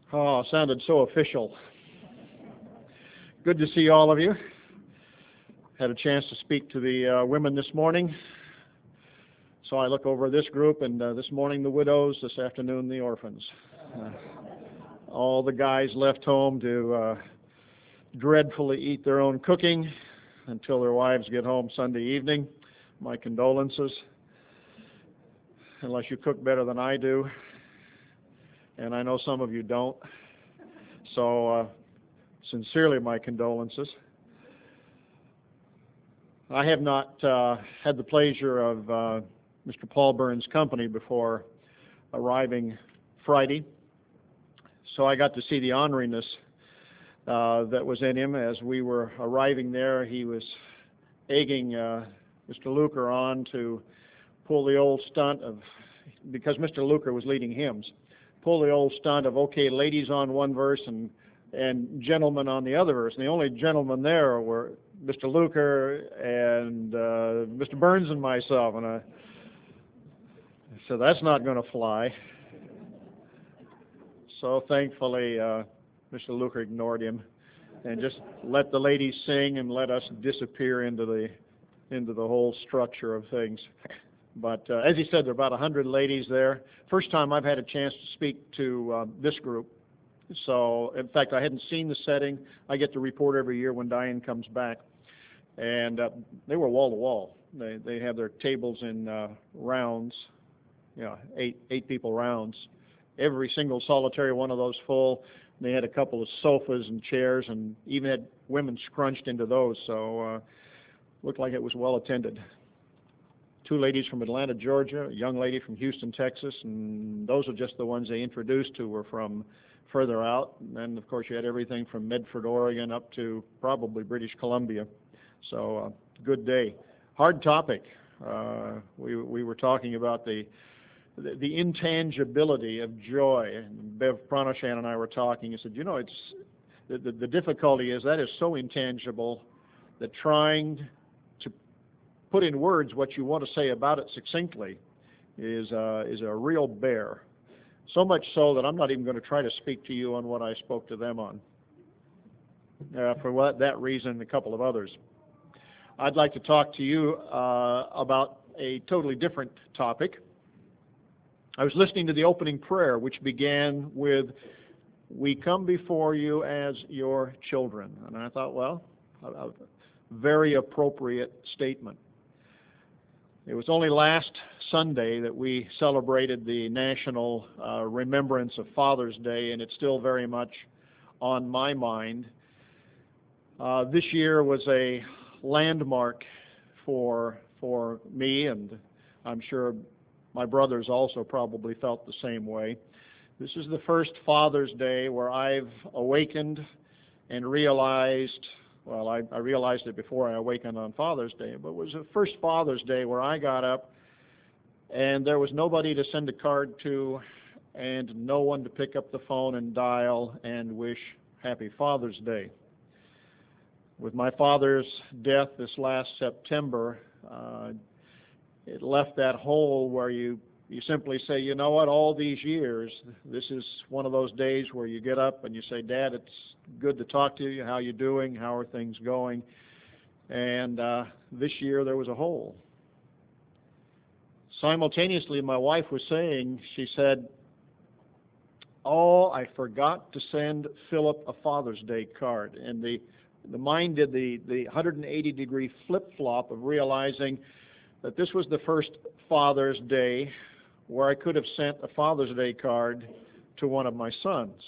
Oh, sounded so official. Good to see all of you. Had a chance to speak to the women this morning. So I look over this group, and this morning the widows, this afternoon the orphans. All the guys left home to dreadfully eat their own cooking until their wives get home Sunday evening. My condolences. Unless you cook better than I do. And I know some of you don't. So sincerely my condolences. I have not had the pleasure of Mr. Paul Burns' company before arriving Friday. So I got to see the orneriness that was in him. As we were arriving there, he was egging Mr. Luker on to pull the old stunt of, because Mr. Luker was leading hymns, pull the old stunt of, okay, ladies on one verse and gentlemen on the other verse. And the only gentlemen there were Mr. Luker and Mr. Burns and myself. And I said, that's not going to fly. So thankfully, Mr. Luker ignored him and just let the ladies sing and let us disappear into the whole structure of things. But as he said, there are about 100 ladies there. First time I've had a chance to speak to this group. So, in fact, I hadn't seen the setting. I get to report every year when Diane comes back. And they were wall to wall. They have their tables in rounds, eight people rounds. Every single solitary one of those full. They had a couple of sofas and chairs, and even had women scrunched into those. So, looked like it was well attended. 2 ladies from Atlanta, Georgia, a young lady from Houston, Texas, and those are just the ones they introduced who were from further out. And then, of course, you had everything from Medford, Oregon, up to probably British Columbia. So, good day. Hard topic. We were talking about the intangibility of joy. And Bev Pranashan and I were talking. He said, it's the difficulty is that is so intangible that trying to put in words what you want to say about it succinctly is a real bear. So much so that I'm not even going to try to speak to you on what I spoke to them on. For that reason and a couple of others. I'd like to talk to you about a totally different topic. I was listening to the opening prayer, which began with, "We come before you as your children." And I thought, well, a very appropriate statement. It was only last Sunday that we celebrated the national remembrance of Father's Day, and it's still very much on my mind. This year was a landmark for me, and I'm sure my brothers also probably felt the same way. This is the first Father's Day where I've awakened and realized, well, I realized it before I awakened on Father's Day, but it was the first Father's Day where I got up and there was nobody to send a card to and no one to pick up the phone and dial and wish Happy Father's Day. With my father's death this last September, it left that hole where you simply say, you know what, all these years, this is one of those days where you get up and you say, Dad, it's good to talk to you. How you doing? How are things going? And this year there was a hole. Simultaneously, my wife was saying, she said, oh, I forgot to send Philip a Father's Day card. And the mind did the 180-degree flip-flop of realizing that this was the first Father's Day where I could have sent a Father's Day card to one of my sons.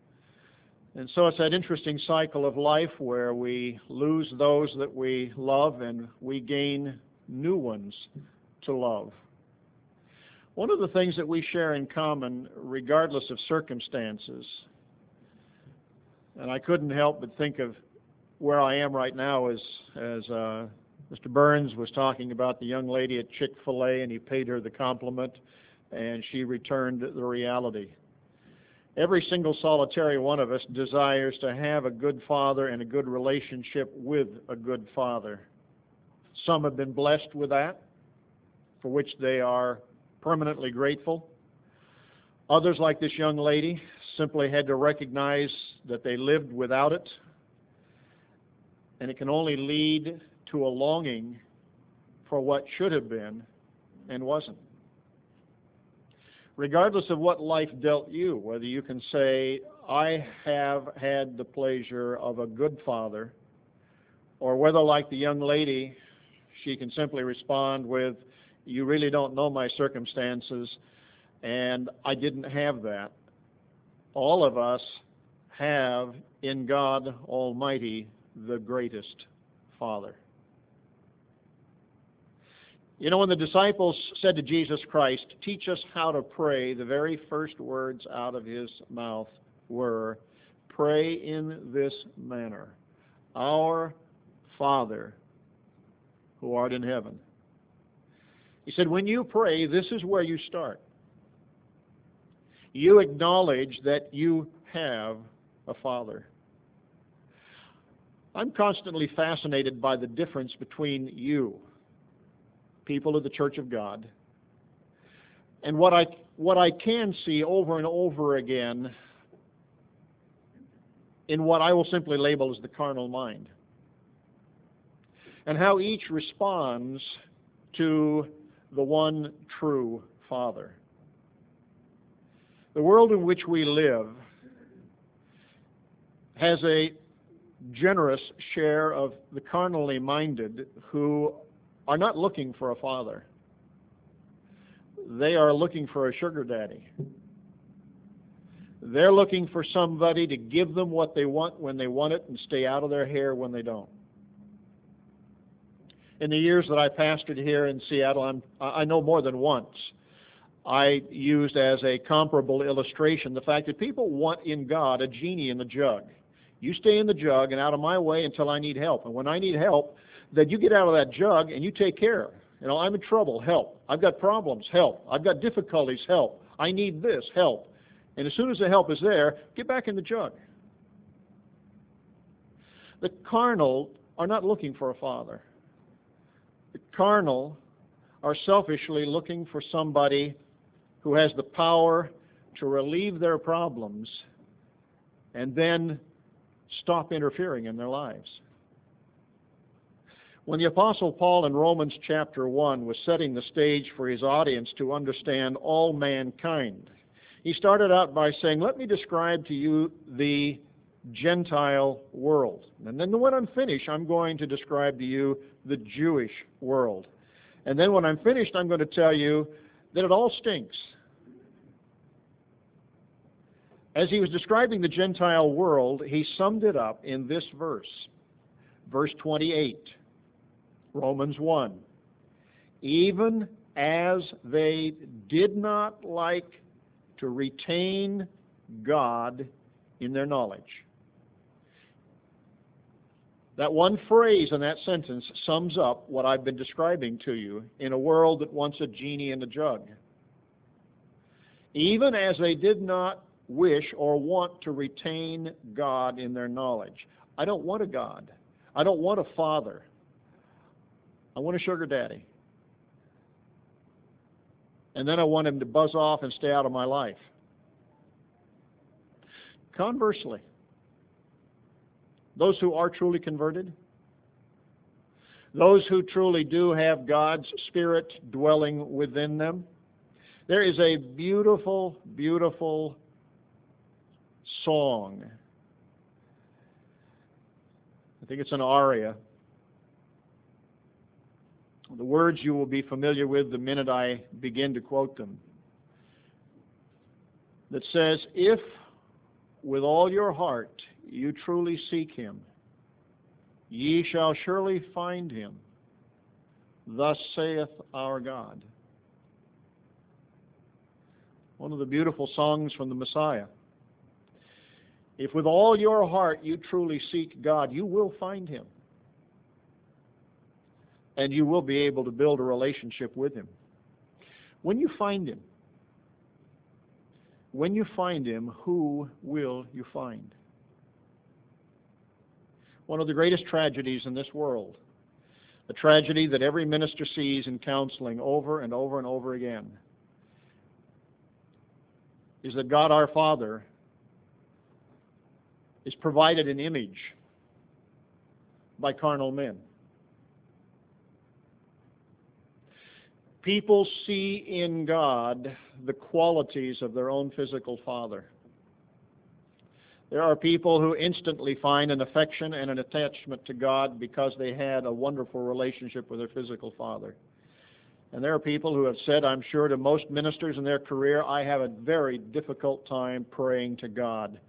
And so it's that interesting cycle of life where we lose those that we love and we gain new ones to love. One of the things that we share in common, regardless of circumstances, and I couldn't help but think of where I am right now as Mr. Burns was talking about the young lady at Chick-fil-A, and he paid her the compliment, and she returned the reality. Every single solitary one of us desires to have a good father and a good relationship with a good father. Some have been blessed with that, for which they are permanently grateful. Others, like this young lady, simply had to recognize that they lived without it, and it can only lead to a longing for what should have been and wasn't. Regardless of what life dealt you, whether you can say, I have had the pleasure of a good father, or whether, like the young lady, she can simply respond with, you really don't know my circumstances, and I didn't have that. All of us have in God Almighty the greatest Father. You know, when the disciples said to Jesus Christ, teach us how to pray, the very first words out of his mouth were, pray in this manner, our Father who art in heaven. He said, when you pray, this is where you start. You acknowledge that you have a Father. I'm constantly fascinated by the difference between you, people of the Church of God, and what I can see over and over again in what I will simply label as the carnal mind, and how each responds to the one true Father. The world in which we live has a generous share of the carnally minded who are not looking for a father. They are looking for a sugar daddy. They're looking for somebody to give them what they want when they want it and stay out of their hair when they don't. In the years that I pastored here in Seattle, I know more than once I used as a comparable illustration the fact that people want in God a genie in the jug. You stay in the jug and out of my way until I need help. And when I need help, then you get out of that jug and you take care. You know, I'm in trouble, help. I've got problems, help. I've got difficulties, help. I need this, help. And as soon as the help is there, get back in the jug. The carnal are not looking for a father. The carnal are selfishly looking for somebody who has the power to relieve their problems and then stop interfering in their lives. When the Apostle Paul in Romans chapter 1 was setting the stage for his audience to understand all mankind, he started out by saying, let me describe to you the Gentile world. And then when I'm finished, I'm going to describe to you the Jewish world. And then when I'm finished, I'm going to tell you that it all stinks. As he was describing the Gentile world, he summed it up in this verse, verse 28, Romans 1. Even as they did not like to retain God in their knowledge. That one phrase in that sentence sums up what I've been describing to you in a world that wants a genie in a jug. Even as they did not wish or want to retain God in their knowledge. I don't want a God. I don't want a father. I want a sugar daddy. And then I want him to buzz off and stay out of my life. Conversely, those who are truly converted, those who truly do have God's Spirit dwelling within them, there is a beautiful, beautiful song. I think it's an aria. The words you will be familiar with the minute I begin to quote them. That says, if with all your heart you truly seek him, ye shall surely find him. Thus saith our God. One of the beautiful songs from the Messiah. If with all your heart you truly seek God, you will find him. And you will be able to build a relationship with him. When you find him, who will you find? One of the greatest tragedies in this world, a tragedy that every minister sees in counseling over and over and over again, is that God our Father is provided an image by carnal men. People see in God the qualities of their own physical father. There are people who instantly find an affection and an attachment to God because they had a wonderful relationship with their physical father. And there are people who have said, I'm sure, to most ministers in their career, I have a very difficult time praying to God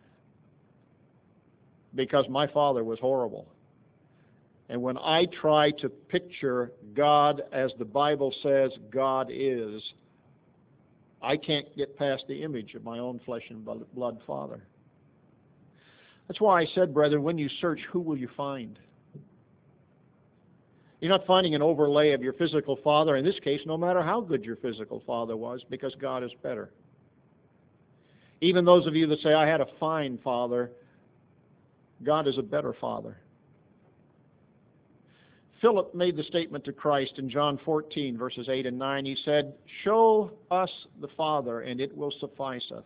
because my father was horrible. And when I try to picture God as the Bible says God is, I can't get past the image of my own flesh and blood father. That's why I said, brethren, when you search, who will you find? You're not finding an overlay of your physical father, in this case, no matter how good your physical father was, because God is better. Even those of you that say, I had a fine father, God is a better father. Philip made the statement to Christ in John 14, verses 8 and 9. He said, show us the Father, and it will suffice us.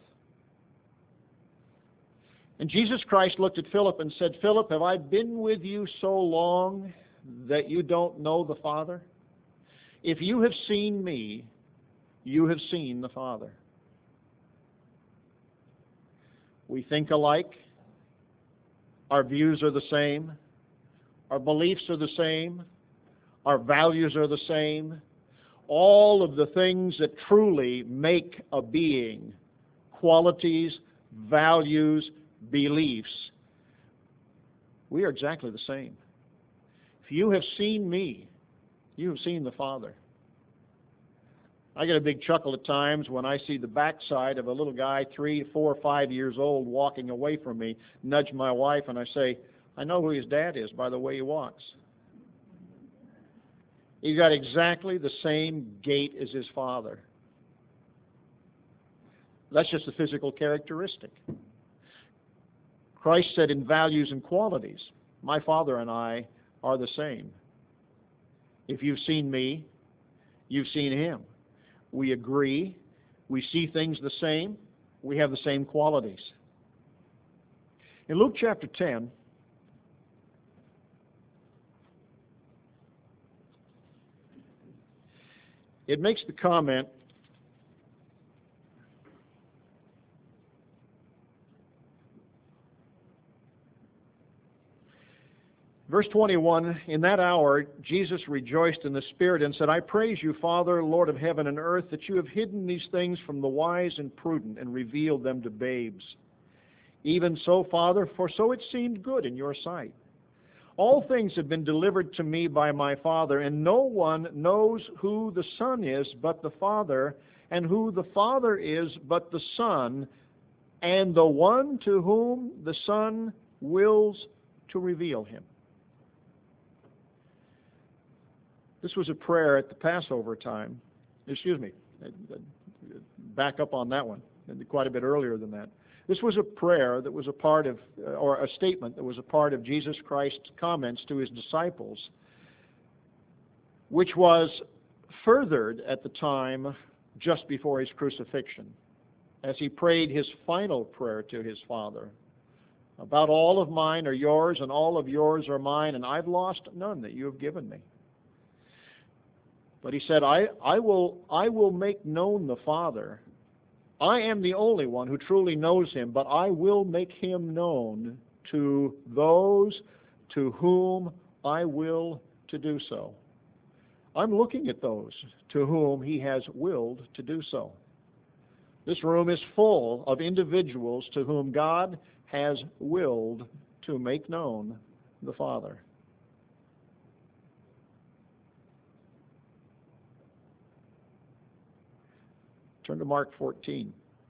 And Jesus Christ looked at Philip and said, Philip, have I been with you so long that you don't know the Father? If you have seen me, you have seen the Father. We think alike. Our views are the same. Our beliefs are the same. Our values are the same. All of the things that truly make a being, qualities, values, beliefs, we are exactly the same. If you have seen me, you have seen the Father. I get a big chuckle at times when I see the backside of a little guy, 3, 4, 5 years old, walking away from me, nudge my wife, and I say, I know who his dad is by the way he walks. He's got exactly the same gait as his father. That's just a physical characteristic. Christ said in values and qualities, my Father and I are the same. If you've seen me, you've seen him. We agree. We see things the same. We have the same qualities. In Luke chapter 10, it makes the comment, verse 21, in that hour Jesus rejoiced in the Spirit and said, I praise you, Father, Lord of heaven and earth, that you have hidden these things from the wise and prudent and revealed them to babes. Even so, Father, for so it seemed good in your sight. All things have been delivered to me by my Father, and no one knows who the Son is but the Father, and who the Father is but the Son, and the one to whom the Son wills to reveal him. This was a prayer at the Passover time. Back up on that one, quite a bit earlier than that. This was a prayer that was a part of, or a statement that was a part of Jesus Christ's comments to his disciples, which was furthered at the time just before his crucifixion, as he prayed his final prayer to his Father. About all of mine are yours, and all of yours are mine, and I've lost none that you have given me. But he said, I will make known the Father. I am the only one who truly knows him, but I will make him known to those to whom I will to do so. I'm looking at those to whom he has willed to do so. This room is full of individuals to whom God has willed to make known the Father. Turn to Mark 14.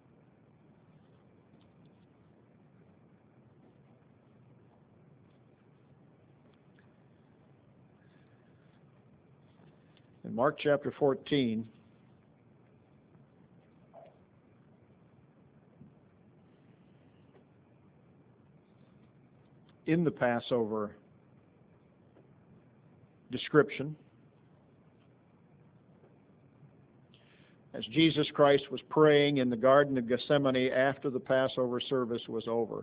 In Mark chapter 14, in the Passover description, as Jesus Christ was praying in the Garden of Gethsemane after the Passover service was over.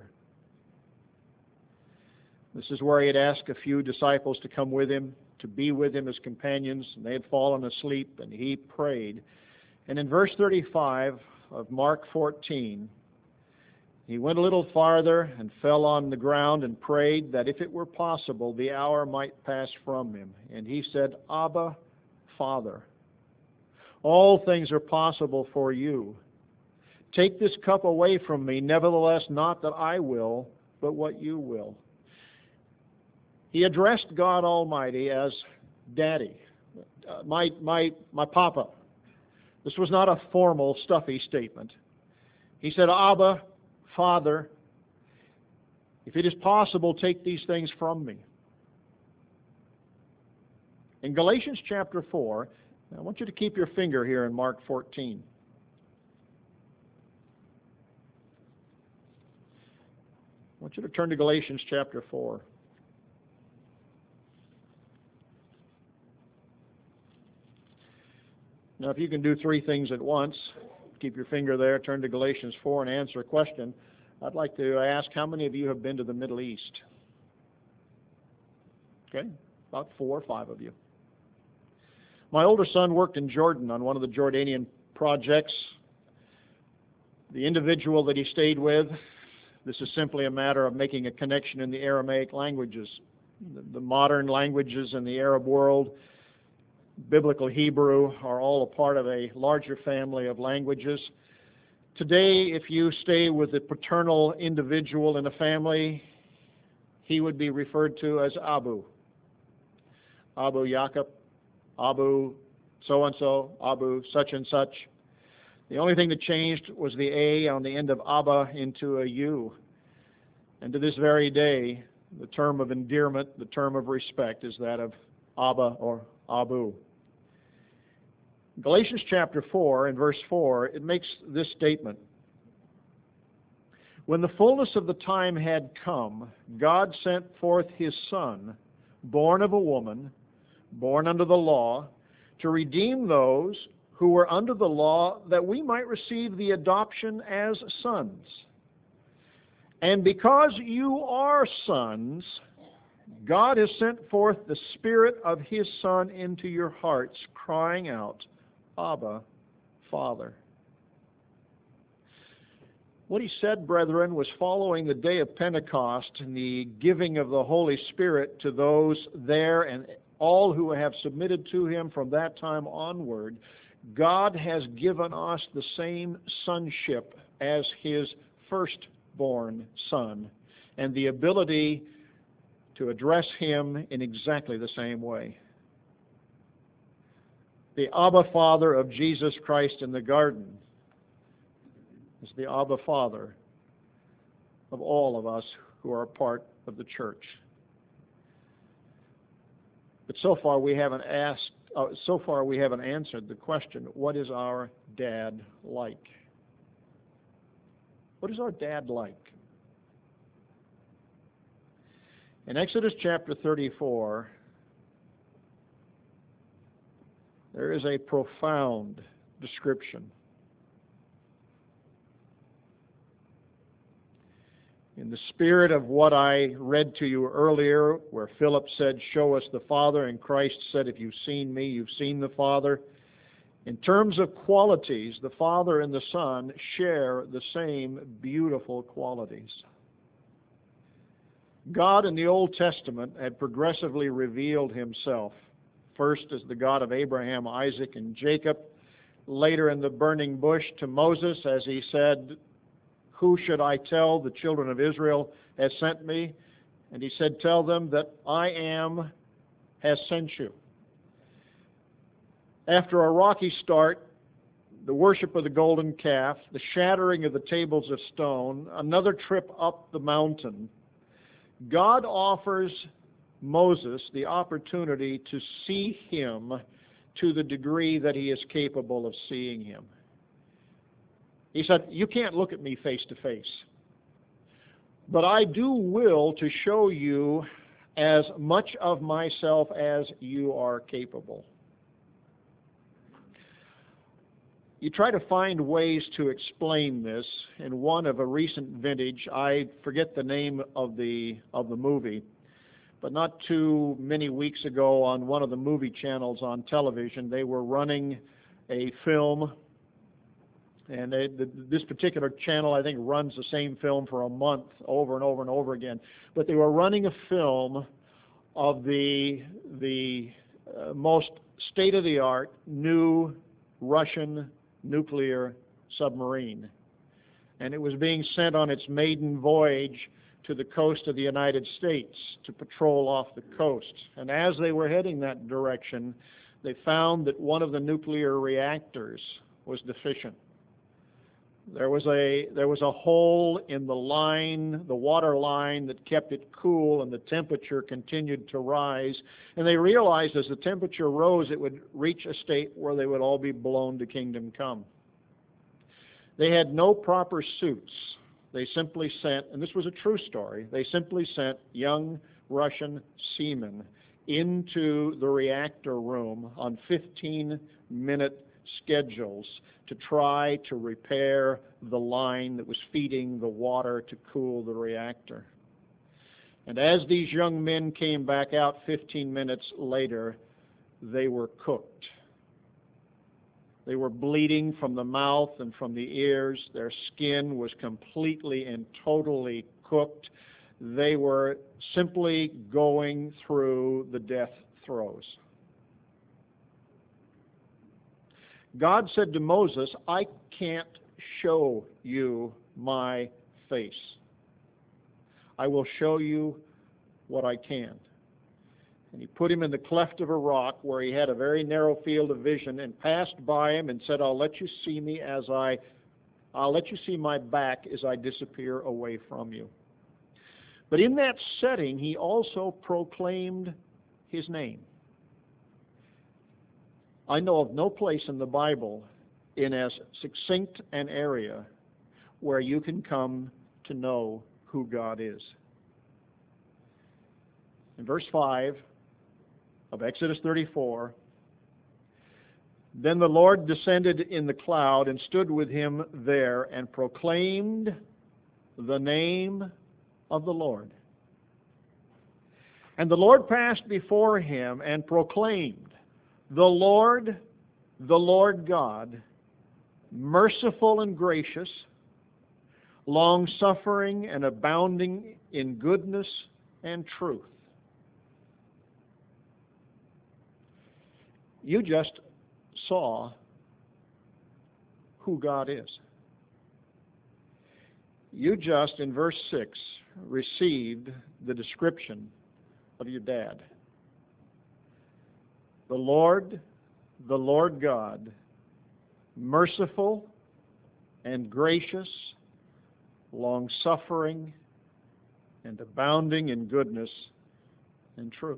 This is where he had asked a few disciples to come with him, to be with him as companions, and they had fallen asleep, and he prayed. And in verse 35 of Mark 14, he went a little farther and fell on the ground and prayed that if it were possible, the hour might pass from him. And he said, Abba, Father, all things are possible for you. Take this cup away from me, nevertheless, not that I will, but what you will. He addressed God Almighty as Daddy, my Papa. This was not a formal, stuffy statement. He said, Abba, Father, if it is possible, take these things from me. In Galatians chapter 4, I want you to keep your finger here in Mark 14. I want you to turn to Galatians chapter 4. Now, if you can do three things at once, keep your finger there, turn to Galatians 4 and answer a question. I'd like to ask, how many of you have been to the Middle East? Okay, about 4 or 5 of you. My older son worked in Jordan on one of the Jordanian projects. The individual that he stayed with, this is simply a matter of making a connection in the Aramaic languages. The modern languages in the Arab world, Biblical Hebrew, are all a part of a larger family of languages. Today, if you stay with the paternal individual in a family, he would be referred to as Abu. Abu Yaqub, Abu so-and-so, Abu such and such. The only thing that changed was the A on the end of Abba into a U. And to this very day, the term of endearment, the term of respect, is that of Abba or Abu. Galatians chapter 4 and verse 4, it makes this statement. When the fullness of the time had come, God sent forth his Son, born of a woman, born under the law, to redeem those who were under the law, that we might receive the adoption as sons. And because you are sons, God has sent forth the Spirit of his Son into your hearts, crying out, Abba, Father. What he said, brethren, was following the day of Pentecost and the giving of the Holy Spirit to those there and all who have submitted to him from that time onward. God has given us the same sonship as his firstborn son and the ability to address him in exactly the same way. The Abba Father of Jesus Christ in the garden is the Abba Father of all of us who are a part of the church. But so far we haven't answered the question, what is our dad like? What is our dad like? In Exodus chapter 34, there is a profound description. In the spirit of what I read to you earlier, where Philip said, show us the Father, and Christ said, if you've seen me, you've seen the Father. In terms of qualities, the Father and the Son share the same beautiful qualities. God in the Old Testament had progressively revealed himself, first as the God of Abraham, Isaac, and Jacob, later in the burning bush to Moses as he said, who should I tell the children of Israel has sent me? And he said, tell them that I am has sent you. After a rocky start, the worship of the golden calf, the shattering of the tables of stone, another trip up the mountain, God offers Moses the opportunity to see him to the degree that he is capable of seeing him. He said, you can't look at me face to face, but I do will to show you as much of myself as you are capable. You try to find ways to explain this. In one of a recent vintage, I forget the name of the movie, but not too many weeks ago on one of the movie channels on television, they were running a film, and this particular channel, I think, runs the same film for a month over and over and over again. But they were running a film of the most state-of-the-art new Russian nuclear submarine, and it was being sent on its maiden voyage to the coast of the United States to patrol off the coast. And as they were heading that direction, they found that one of the nuclear reactors was deficient. There was a hole in the line, the water line, that kept it cool, and the temperature continued to rise. And they realized as the temperature rose, it would reach a state where they would all be blown to kingdom come. They had no proper suits. They simply sent, and this was a true story, they simply sent young Russian seamen into the reactor room on 15-minute schedules to try to repair the line that was feeding the water to cool the reactor. And as these young men came back out 15 minutes later, they were cooked. They were bleeding from the mouth and from the ears. Their skin was completely and totally cooked. They were simply going through the death throes. God said to Moses, I can't show you my face. I will show you what I can. And he put him in the cleft of a rock where he had a very narrow field of vision, and passed by him and said, I'll let you see my back as I disappear away from you. But in that setting, he also proclaimed his name. I know of no place in the Bible in as succinct an area where you can come to know who God is. In verse 5 of Exodus 34, then the Lord descended in the cloud and stood with him there and proclaimed the name of the Lord. And the Lord passed before him and proclaimed, the Lord God, merciful and gracious, long-suffering and abounding in goodness and truth. You just saw who God is. You just, in verse 6, received the description of your dad. The Lord God, merciful and gracious, long-suffering and abounding in goodness and truth.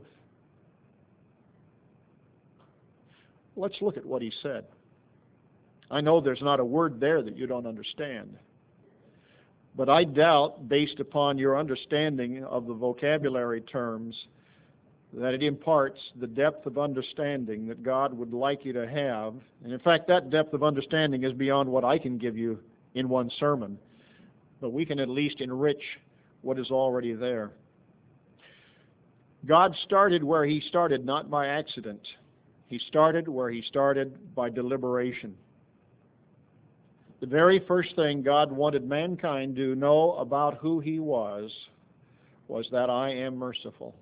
Let's look at what he said. I know there's not a word there that you don't understand, but I doubt, based upon your understanding of the vocabulary terms, that it imparts the depth of understanding that God would like you to have. And in fact, that depth of understanding is beyond what I can give you in one sermon, but we can at least enrich what is already there. God started where he started, not by accident. He started where he started by deliberation. The very first thing God wanted mankind to know about who he was that I am merciful.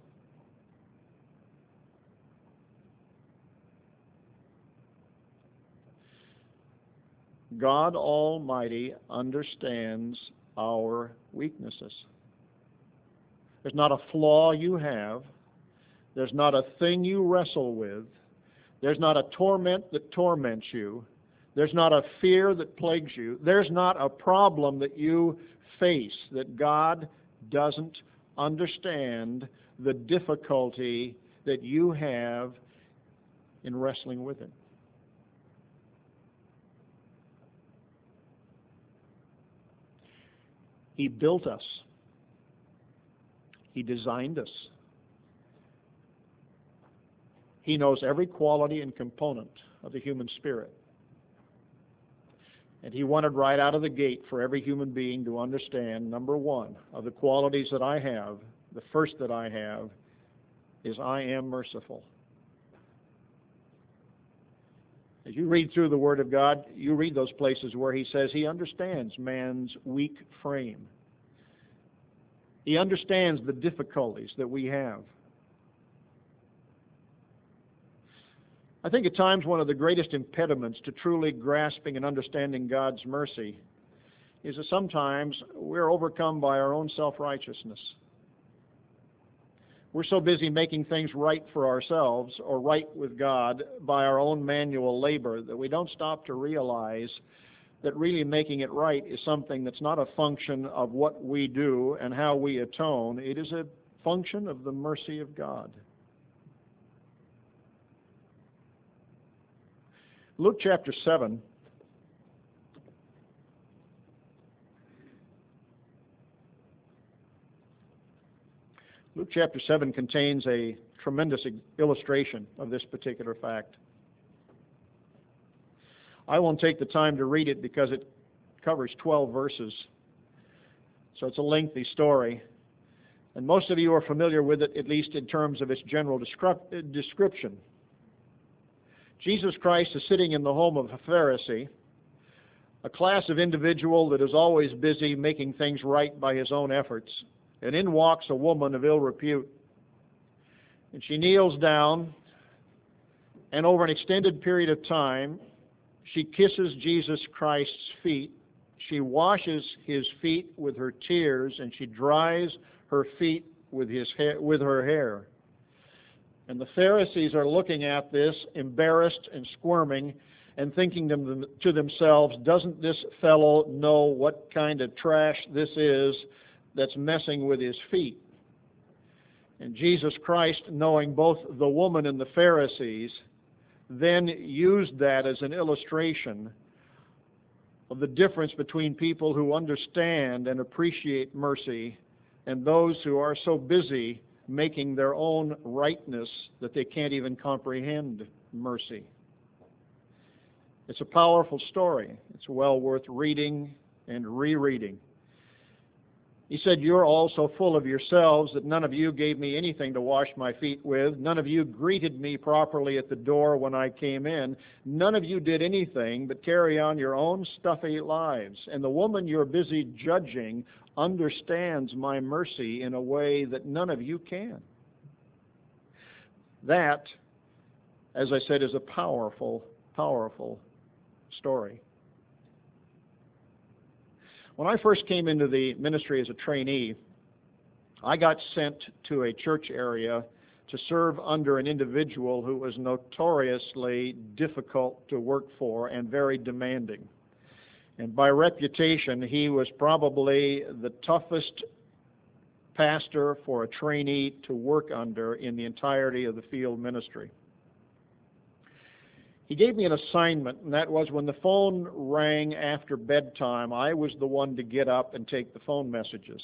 God Almighty understands our weaknesses. There's not a flaw you have. There's not a thing you wrestle with. There's not a torment that torments you. There's not a fear that plagues you. There's not a problem that you face that God doesn't understand the difficulty that you have in wrestling with it. He built us. He designed us. He knows every quality and component of the human spirit. And he wanted right out of the gate for every human being to understand, number one, of the qualities that I have, the first that I have, is I am merciful. As you read through the Word of God, you read those places where he says he understands man's weak frame. He understands the difficulties that we have. I think at times one of the greatest impediments to truly grasping and understanding God's mercy is that sometimes we're overcome by our own self-righteousness. We're so busy making things right for ourselves or right with God by our own manual labor that we don't stop to realize that really making it right is something that's not a function of what we do and how we atone. It is a function of the mercy of God. Luke chapter 7. Luke chapter 7 contains a tremendous illustration of this particular fact. I won't take the time to read it because it covers 12 verses, so it's a lengthy story. And most of you are familiar with it, at least in terms of its general description. Jesus Christ is sitting in the home of a Pharisee, a class of individual that is always busy making things right by his own efforts. And in walks a woman of ill repute. And she kneels down, and over an extended period of time, she kisses Jesus Christ's feet. She washes his feet with her tears, and she dries her feet with her hair. And the Pharisees are looking at this, embarrassed and squirming, and thinking to themselves, doesn't this fellow know what kind of trash this is that's messing with his feet? And Jesus Christ, knowing both the woman and the Pharisees, then used that as an illustration of the difference between people who understand and appreciate mercy and those who are so busy making their own rightness that they can't even comprehend mercy. It's a powerful story. It's well worth reading and rereading. He said, you're all so full of yourselves that none of you gave me anything to wash my feet with. None of you greeted me properly at the door when I came in. None of you did anything but carry on your own stuffy lives. And the woman you're busy judging understands my mercy in a way that none of you can. That, as I said, is a powerful, powerful story. When I first came into the ministry as a trainee, I got sent to a church area to serve under an individual who was notoriously difficult to work for and very demanding. And by reputation, he was probably the toughest pastor for a trainee to work under in the entirety of the field ministry. He gave me an assignment, and that was when the phone rang after bedtime, I was the one to get up and take the phone messages.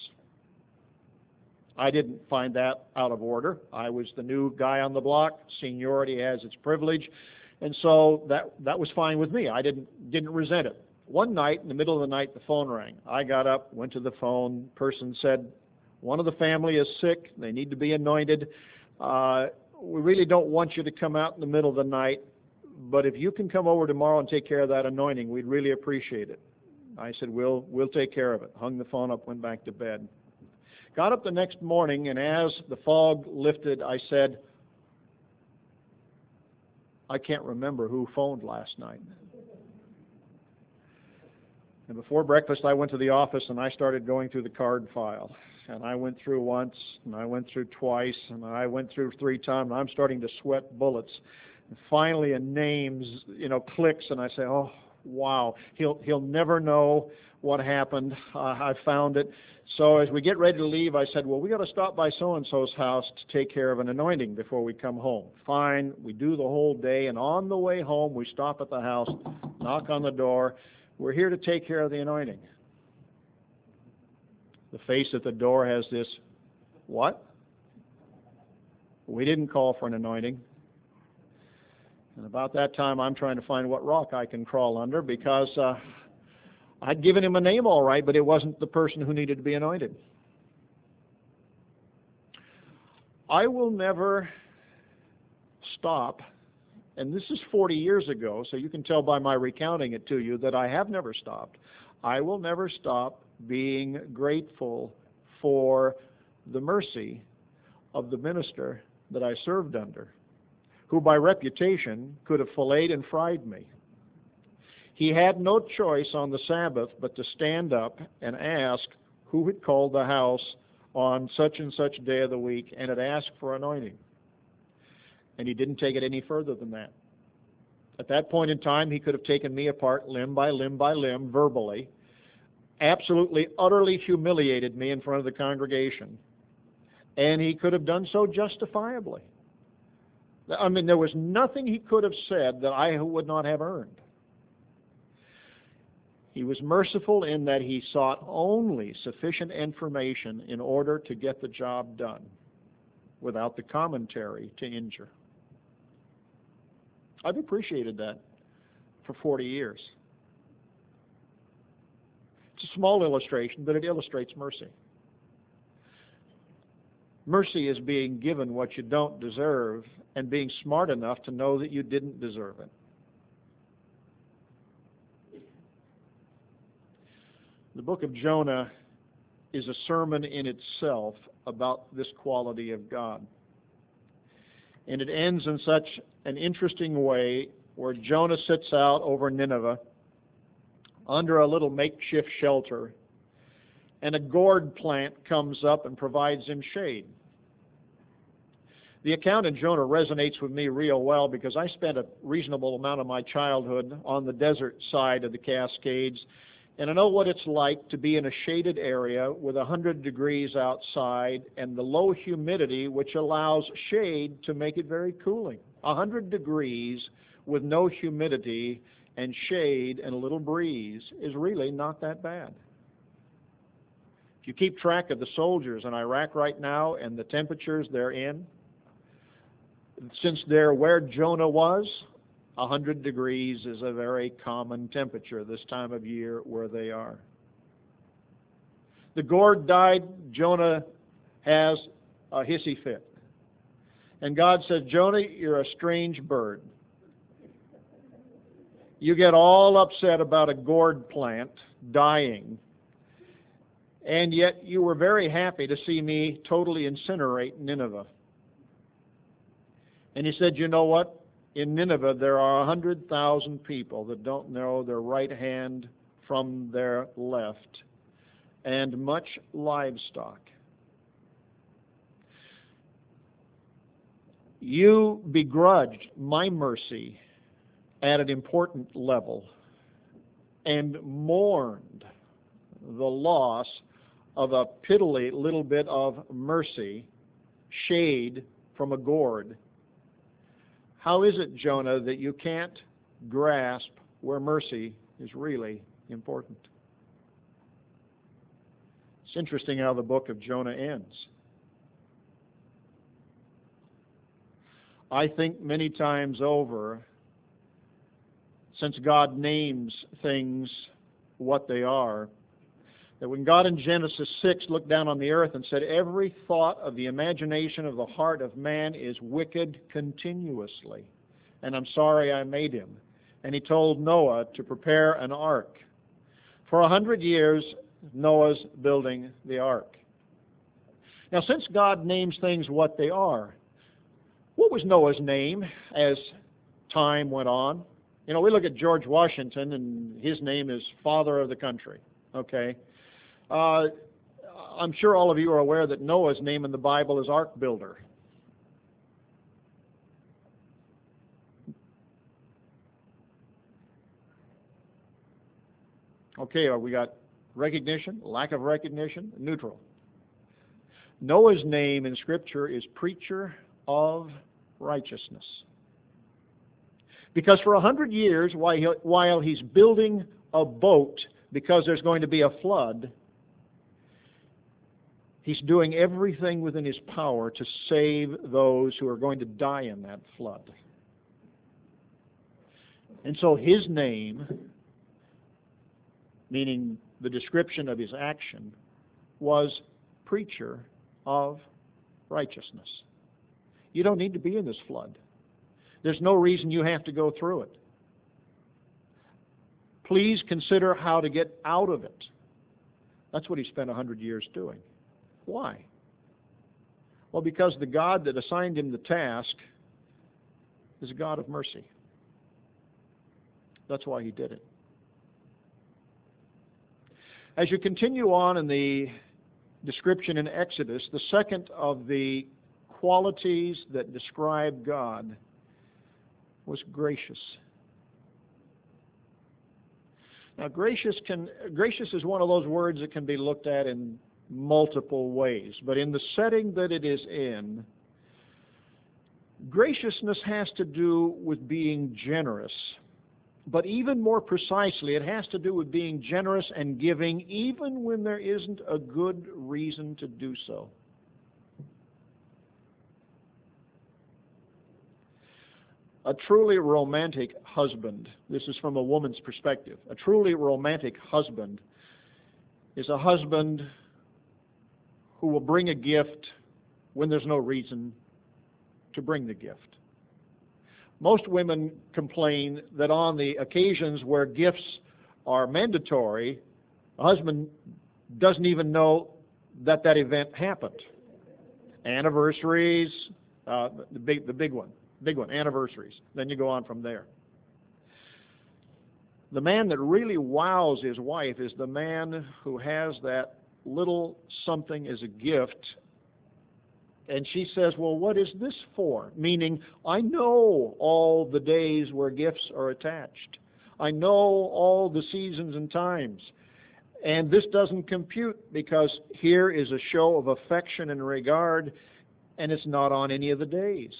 I didn't find that out of order. I was the new guy on the block. Seniority has its privilege, and so that was fine with me. I didn't resent it. One night, in the middle of the night, the phone rang. I got up, went to the phone. Person said, one of the family is sick. They need to be anointed. We really don't want you to come out in the middle of the night, but if you can come over tomorrow and take care of that anointing, we'd really appreciate it. I said, we'll take care of it. Hung the phone up, went back to bed. Got up the next morning, and as the fog lifted, I said, I can't remember who phoned last night. And before breakfast, I went to the office, and I started going through the card file. And I went through once, and I went through twice, and I went through 3 times, and I'm starting to sweat bullets. And finally, a name, clicks, and I say, oh, wow, he'll never know what happened. I found it. So as we get ready to leave, I said, well, we got to stop by so-and-so's house to take care of an anointing before we come home. Fine, we do the whole day, and on the way home, we stop at the house, knock on the door. We're here to take care of the anointing. The face at the door has this, what? We didn't call for an anointing. And about that time, I'm trying to find what rock I can crawl under because I'd given him a name all right, but it wasn't the person who needed to be anointed. I will never stop, and this is 40 years ago, so you can tell by my recounting it to you that I have never stopped. I will never stop being grateful for the mercy of the minister that I served under, who by reputation could have filleted and fried me. He had no choice on the Sabbath but to stand up and ask who had called the house on such and such day of the week and had asked for anointing. And he didn't take it any further than that. At that point in time, he could have taken me apart limb by limb by limb, verbally, absolutely, utterly humiliated me in front of the congregation. And he could have done so justifiably. I mean, there was nothing he could have said that I would not have earned. He was merciful in that he sought only sufficient information in order to get the job done, without the commentary to injure. I've appreciated that for 40 years. It's a small illustration, but it illustrates mercy. Mercy is being given what you don't deserve and being smart enough to know that you didn't deserve it. The book of Jonah is a sermon in itself about this quality of God. And it ends in such an interesting way where Jonah sits out over Nineveh under a little makeshift shelter, and a gourd plant comes up and provides him shade. The account in Jonah resonates with me real well because I spent a reasonable amount of my childhood on the desert side of the Cascades, and I know what it's like to be in a shaded area with 100 degrees outside and the low humidity which allows shade to make it very cooling. 100 degrees with no humidity and shade and a little breeze is really not that bad. If you keep track of the soldiers in Iraq right now and the temperatures they're in, since they're where Jonah was, 100 degrees is a very common temperature this time of year where they are. The gourd died, Jonah has a hissy fit. And God says, Jonah, you're a strange bird. You get all upset about a gourd plant dying, and yet you were very happy to see me totally incinerate Nineveh. And he said, you know what? In Nineveh, there are 100,000 people that don't know their right hand from their left, and much livestock. You begrudged my mercy at an important level and mourned the loss of a piddly little bit of mercy, shade from a gourd. How is it, Jonah, that you can't grasp where mercy is really important? It's interesting how the book of Jonah ends. I think many times over, since God names things what they are, that when God in Genesis 6 looked down on the earth and said, every thought of the imagination of the heart of man is wicked continuously, and I'm sorry I made him. And he told Noah to prepare an ark. For 100 years, Noah's building the ark. Now, since God names things what they are, what was Noah's name as time went on? You know, we look at George Washington, and his name is Father of the Country, okay? I'm sure all of you are aware that Noah's name in the Bible is Ark Builder. Okay, we got recognition, lack of recognition, neutral. Noah's name in Scripture is Preacher of Righteousness. Because for 100 years, while he's building a boat because there's going to be a flood, he's doing everything within his power to save those who are going to die in that flood. And so his name meaning the description of his action, was preacher of righteousness. You don't need to be in this flood. There's no reason you have to go through it. Please consider how to get out of it. That's what he spent 100 years doing. Why? Well, because the God that assigned him the task is a God of mercy. That's why he did it. As you continue on in the description in Exodus, the second of the qualities that describe God was gracious. Now, gracious is one of those words that can be looked at in multiple ways, but in the setting that it is in, graciousness has to do with being generous. But even more precisely, it has to do with being generous and giving even when there isn't a good reason to do so. A truly romantic husband, this is from a woman's perspective, a truly romantic husband is a husband who will bring a gift when there's no reason to bring the gift. Most women complain that on the occasions where gifts are mandatory, a husband doesn't even know that that event happened. Anniversaries, the big one, anniversaries. Then you go on from there. The man that really wows his wife is the man who has that little something as a gift, and she says, well, what is this for? Meaning, I know all the days where gifts are attached. I know all the seasons and times. And this doesn't compute because here is a show of affection and regard, and it's not on any of the days.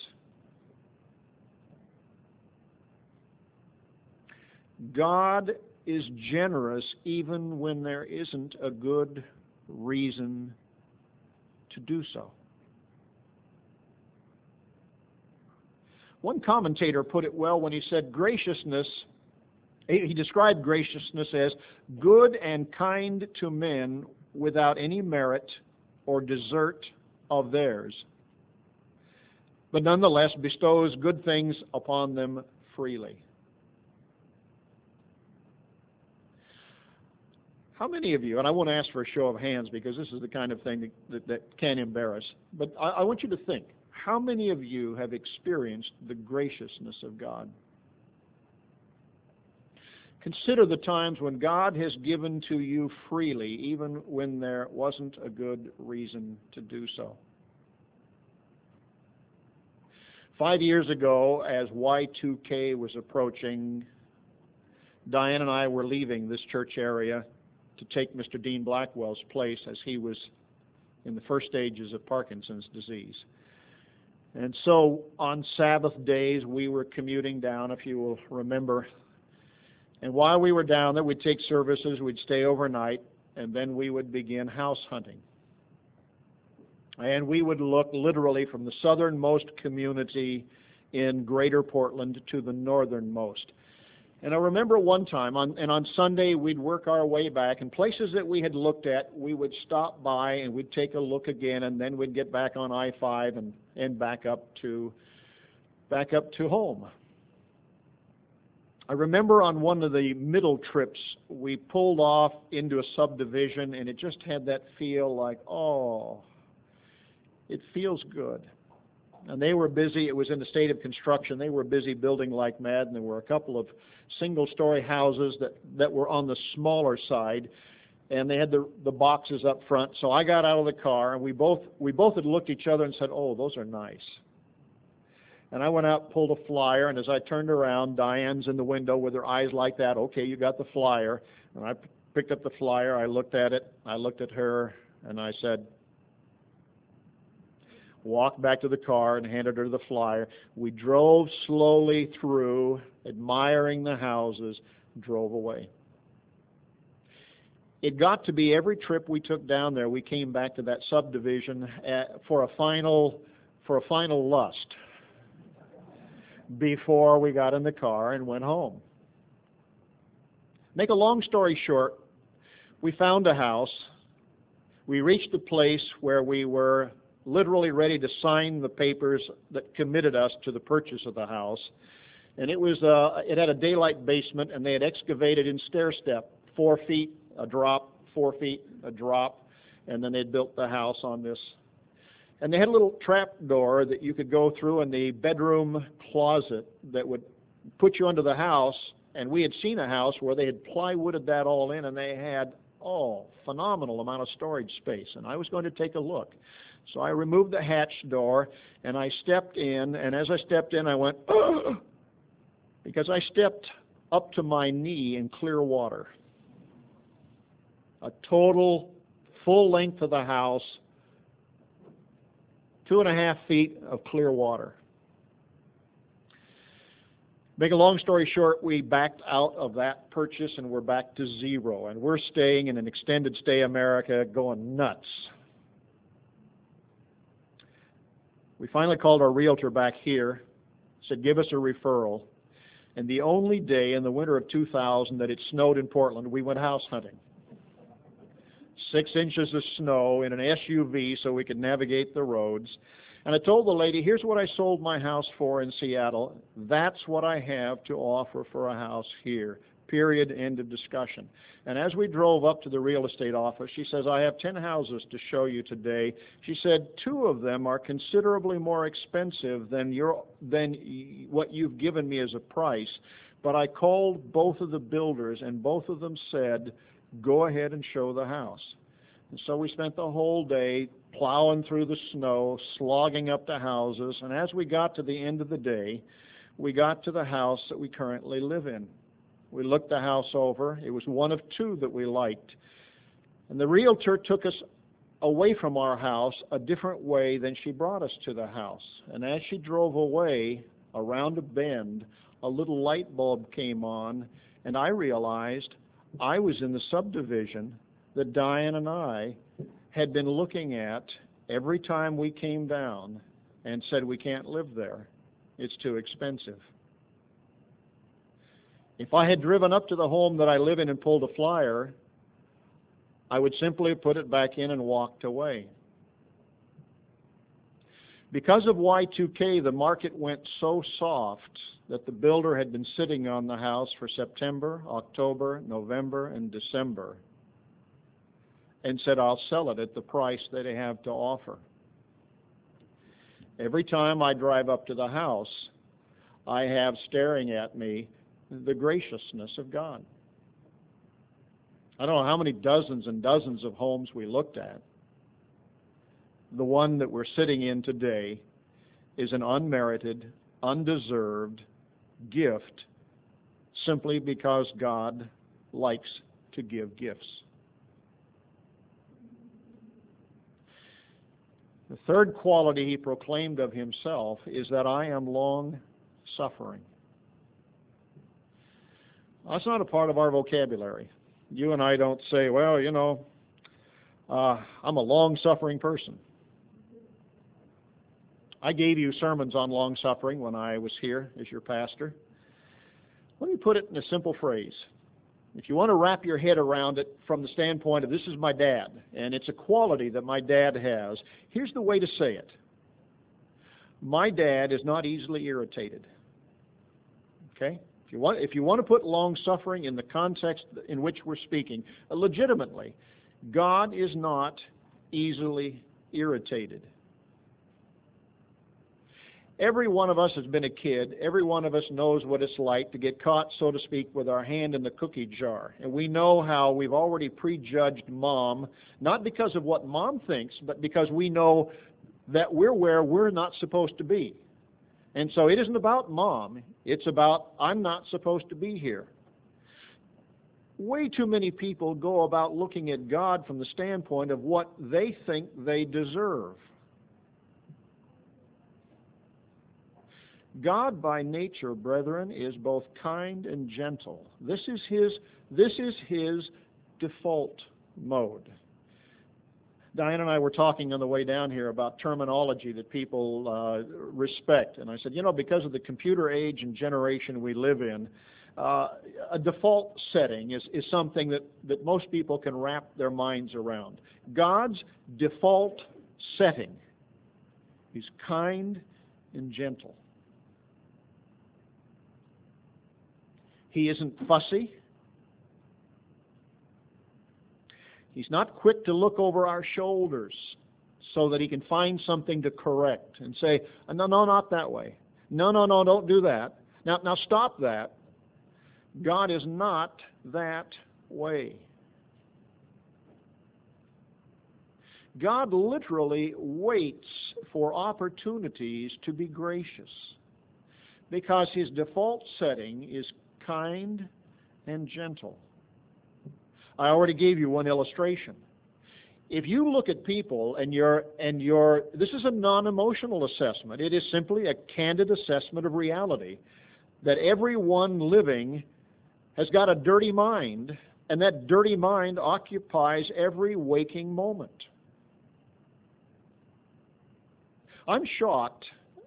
God is generous even when there isn't a good reason to do so. One commentator put it well when he said graciousness, he described graciousness as good and kind to men without any merit or desert of theirs, but nonetheless bestows good things upon them freely. How many of you, and I won't ask for a show of hands because this is the kind of thing that can embarrass, but I want you to think, how many of you have experienced the graciousness of God? Consider the times when God has given to you freely, even when there wasn't a good reason to do so. 5 years ago, as Y2K was approaching, Diane and I were leaving this church area to take Mr. Dean Blackwell's place as he was in the first stages of Parkinson's disease. And so on Sabbath days, we were commuting down, if you will remember. And while we were down there, we'd take services, we'd stay overnight, and then we would begin house hunting. And we would look literally from the southernmost community in Greater Portland to the northernmost. And I remember one time, on Sunday, we'd work our way back, and places that we had looked at, we would stop by and we'd take a look again, and then we'd get back on I-5 and back up to home. I remember on one of the middle trips, we pulled off into a subdivision, and it just had that feel like, oh, it feels good. And they were busy. It was in a state of construction. They were busy building like mad, and there were a couple of single-story houses that were on the smaller side, and they had the boxes up front. So I got out of the car, and we both had looked at each other and said, oh, those are nice. And I went out, pulled a flyer, and as I turned around, Diane's in the window with her eyes like that. Okay, you got the flyer. And I picked up the flyer. I looked at it. I looked at her, and I said, walked back to the car and handed her the flyer. We drove slowly through, admiring the houses, drove away. It got to be every trip we took down there, we came back to that subdivision for a final lust before we got in the car and went home. Make a long story short, We found a house. We reached the place where we were literally ready to sign the papers that committed us to the purchase of the house. And it had a daylight basement, and they had excavated in stair step, 4 feet, a drop, 4 feet, a drop, and then they'd built the house on this. And they had a little trap door that you could go through in the bedroom closet that would put you under the house. And we had seen a house where they had plywooded that all in, and they had, phenomenal amount of storage space. And I was going to take a look. So I removed the hatch door, and I stepped in, and as I stepped in, I went, ugh, because I stepped up to my knee in clear water. A total full length of the house, 2.5 feet of clear water. Make a long story short, we backed out of that purchase and we're back to zero. And we're staying in an extended stay America going nuts. We finally called our realtor back here, said give us a referral. And the only day in the winter of 2000 that it snowed in Portland, we went house hunting. 6 inches of snow in an SUV so we could navigate the roads. And I told the lady, here's what I sold my house for in Seattle. That's what I have to offer for a house here. Period. End of discussion. And as we drove up to the real estate office, she says, I have 10 houses to show you today. She said, 2 of them are considerably more expensive than what you've given me as a price. But I called both of the builders, and both of them said, go ahead and show the house. And so we spent the whole day plowing through the snow, slogging up the houses, and as we got to the end of the day, we got to the house that we currently live in. We looked the house over. It was one of 2 that we liked. And the realtor took us away from our house a different way than she brought us to the house. And as she drove away around a bend, a little light bulb came on, and I realized I was in the subdivision that Diane and I had been looking at every time we came down and said we can't live there. It's too expensive. If I had driven up to the home that I live in and pulled a flyer, I would simply put it back in and walked away. Because of Y2K, the market went so soft that the builder had been sitting on the house for September, October, November, and December and said, I'll sell it at the price that I have to offer. Every time I drive up to the house, I have staring at me the graciousness of God. I don't know how many dozens and dozens of homes we looked at. The one that we're sitting in today is an unmerited, undeserved gift simply because God likes to give gifts. The third quality he proclaimed of himself is that I am long-suffering. That's not a part of our vocabulary. You and I don't say, well, I'm a long-suffering person. I gave you sermons on long-suffering when I was here as your pastor. Let me put it in a simple phrase. If you want to wrap your head around it from the standpoint of this is my dad, and it's a quality that my dad has, here's the way to say it. My dad is not easily irritated. Okay? If you want to put long-suffering in the context in which we're speaking, legitimately, God is not easily irritated. Every one of us has been a kid. Every one of us knows what it's like to get caught, so to speak, with our hand in the cookie jar. And we know how we've already prejudged Mom, not because of what Mom thinks, but because we know that we're where we're not supposed to be. And so it isn't about Mom. It's about I'm not supposed to be here. Way too many people go about looking at God from the standpoint of what they think they deserve. God by nature, brethren, is both kind and gentle. This is his default mode. Diane and I were talking on the way down here about terminology that people respect. And I said, because of the computer age and generation we live in, a default setting is something that most people can wrap their minds around. God's default setting is kind and gentle. He isn't fussy. He's not quick to look over our shoulders so that he can find something to correct and say, no, not that way. No, don't do that. Now stop that. God is not that way. God literally waits for opportunities to be gracious because his default setting is kind and gentle. I already gave you one illustration. If you look at people and this is a non-emotional assessment. It is simply a candid assessment of reality that everyone living has got a dirty mind, and that dirty mind occupies every waking moment. I'm shocked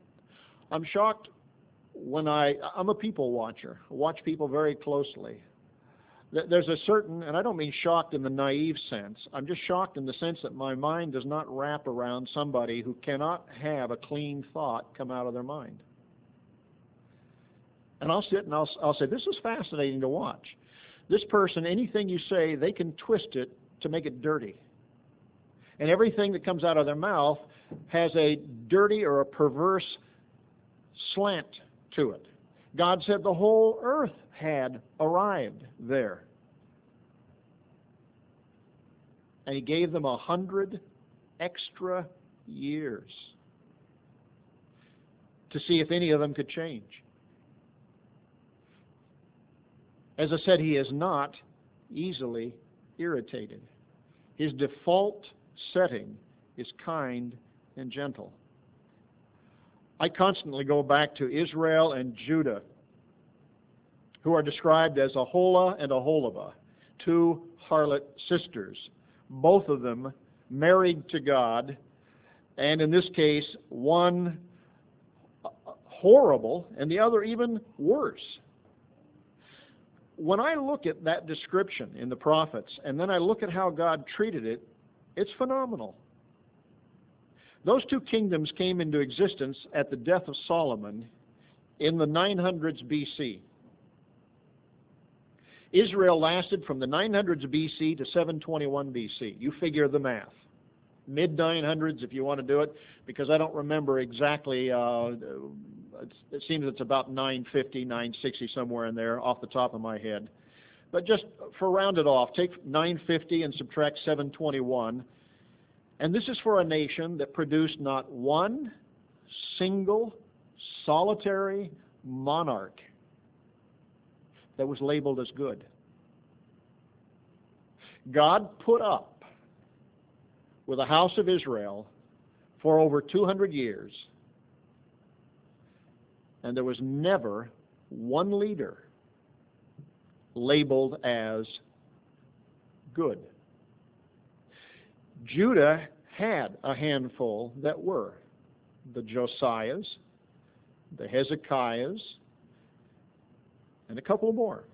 when I'm a people watcher. I watch people very closely. There's a certain, and I don't mean shocked in the naive sense, I'm just shocked in the sense that my mind does not wrap around somebody who cannot have a clean thought come out of their mind. And I'll sit and I'll say, this is fascinating to watch. This person, anything you say, they can twist it to make it dirty. And everything that comes out of their mouth has a dirty or a perverse slant to it. God said the whole earth had arrived there. And he gave them 100 extra years to see if any of them could change. As I said, he is not easily irritated. His default setting is kind and gentle. I constantly go back to Israel and Judah, who are described as Aholah and Aholibah, two harlot sisters, both of them married to God, and in this case, one horrible and the other even worse. When I look at that description in the prophets, and then I look at how God treated it, it's phenomenal. Those two kingdoms came into existence at the death of Solomon in the 900s BC. Israel lasted from the 900s BC to 721 BC. You figure the math. Mid-900s if you want to do it, because I don't remember exactly. It seems it's about 950, 960, somewhere in there, off the top of my head. But just for round it off, take 950 and subtract 721. And this is for a nation that produced not one single solitary monarch that was labeled as good. God put up with the house of Israel for over 200 years, and there was never one leader labeled as good. Judah had a handful that were the Josiahs, the Hezekiahs, and a couple more.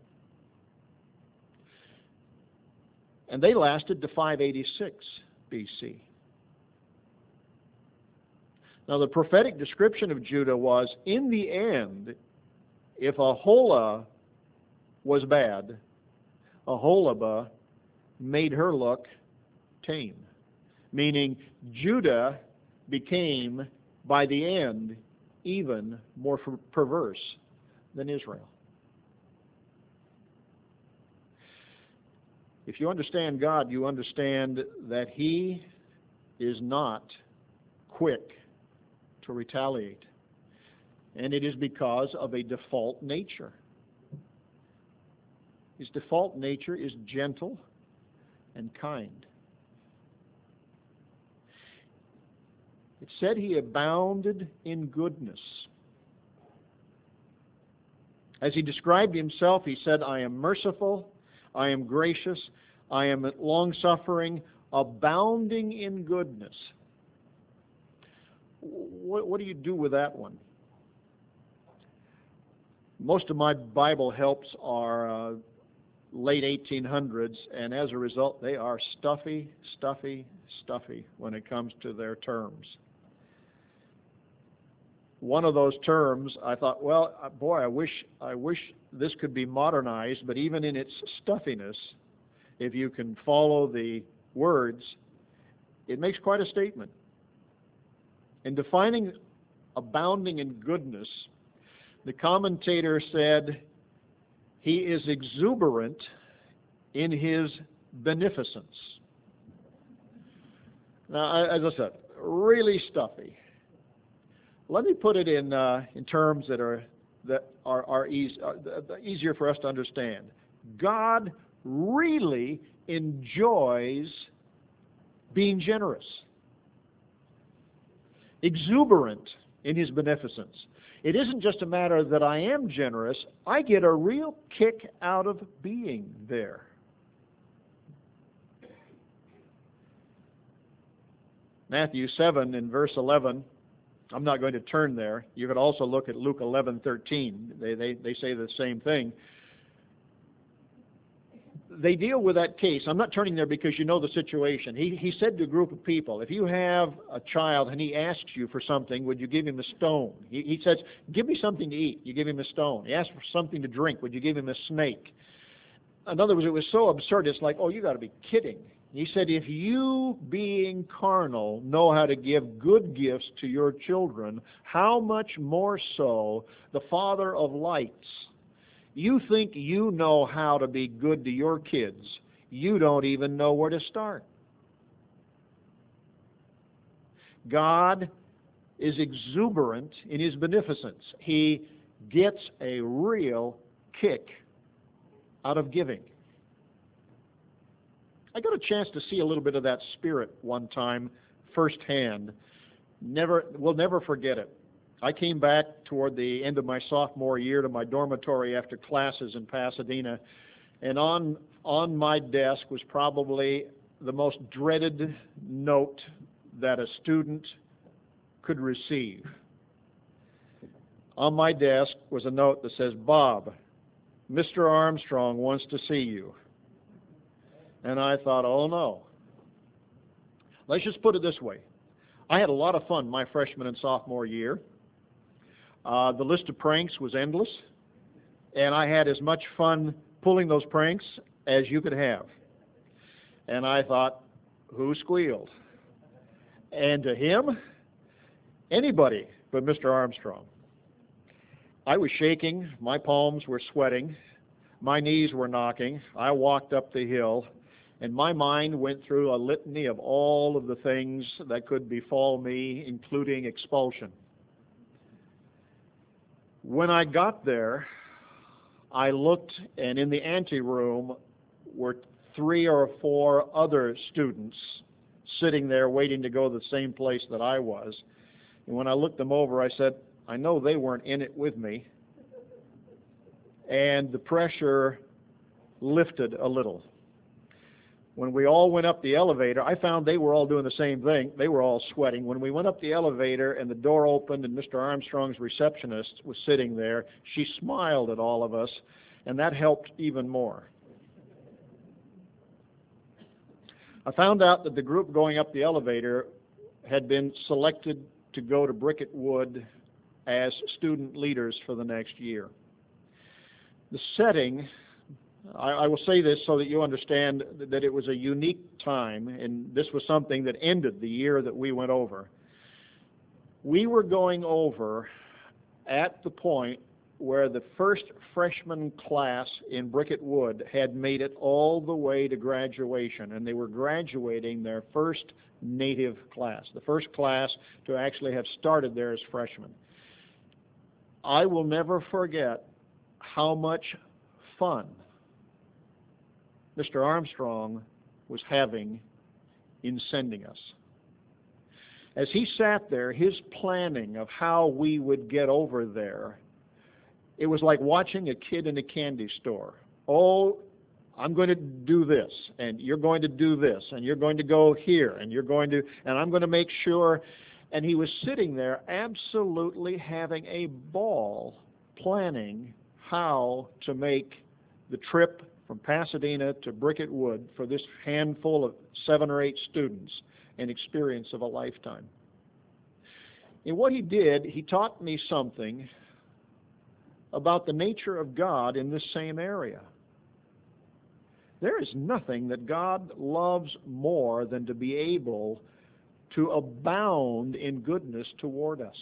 And they lasted to 586 BC. Now, the prophetic description of Judah was, in the end, if Aholah was bad, Aholibah made her look tame. Meaning, Judah became, by the end, even more perverse than Israel. If you understand God, you understand that he is not quick to retaliate. And it is because of a default nature. His default nature is gentle and kind. It said he abounded in goodness. As he described himself, he said, I am merciful, I am gracious, I am long-suffering, abounding in goodness. What do you do with that one? Most of my Bible helps are late 1800s, and as a result, they are stuffy, stuffy, stuffy when it comes to their terms. One of those terms, I thought, well, boy, I wish this could be modernized, but even in its stuffiness, if you can follow the words, it makes quite a statement. In defining abounding in goodness, the commentator said, he is exuberant in his beneficence. Now, as I said, really stuffy. Let me put it in terms that are easier for us to understand. God really enjoys being generous, exuberant in his beneficence. It isn't just a matter that I am generous, I get a real kick out of being there. Matthew 7 in verse 11, I'm not going to turn there. You could also look at Luke 11:13. They say the same thing. They deal with that case. I'm not turning there because you know the situation. He said to a group of people, if you have a child and he asks you for something, would you give him a stone? He says, give me something to eat. You give him a stone. He asks for something to drink. Would you give him a snake? In other words, it was so absurd. It's like, oh, you got to be kidding. He said, if you, being carnal, know how to give good gifts to your children, how much more so the Father of lights? You think you know how to be good to your kids. You don't even know where to start. God is exuberant in his beneficence. He gets a real kick out of giving. I got a chance to see a little bit of that spirit one time firsthand. We'll never forget it. I came back toward the end of my sophomore year to my dormitory after classes in Pasadena, and on my desk was probably the most dreaded note that a student could receive. On my desk was a note that says, Bob, Mr. Armstrong wants to see you. And I thought, oh no. Let's just put it this way. I had a lot of fun my freshman and sophomore year. The list of pranks was endless, and I had as much fun pulling those pranks as you could have. And I thought, who squealed? And to him, anybody but Mr. Armstrong. I was shaking, my palms were sweating, my knees were knocking, I walked up the hill, and my mind went through a litany of all of the things that could befall me, including expulsion. When I got there, I looked, and in the anteroom were 3 or 4 other students sitting there waiting to go to the same place that I was. And when I looked them over, I said, I know they weren't in it with me. And the pressure lifted a little. When we all went up the elevator, I found they were all doing the same thing. They were all sweating. When we went up the elevator and the door opened and Mr. Armstrong's receptionist was sitting there, she smiled at all of us, and that helped even more. I found out that the group going up the elevator had been selected to go to Bricket Wood as student leaders for the next year. The setting, I will say this so that you understand that it was a unique time, and this was something that ended the year that we went over. We were going over at the point where the first freshman class in Bricket Wood had made it all the way to graduation, and they were graduating their first native class, the first class to actually have started there as freshmen. I will never forget how much fun Mr. Armstrong was having in sending us. As he sat there, his planning of how we would get over there, it was like watching a kid in a candy store. Oh, I'm going to do this, and you're going to do this, and you're going to go here, and I'm going to make sure. And he was sitting there absolutely having a ball planning how to make the trip from Pasadena to Bricket Wood for this handful of 7 or 8 students an experience of a lifetime. And what he did, he taught me something about the nature of God in this same area. There is nothing that God loves more than to be able to abound in goodness toward us.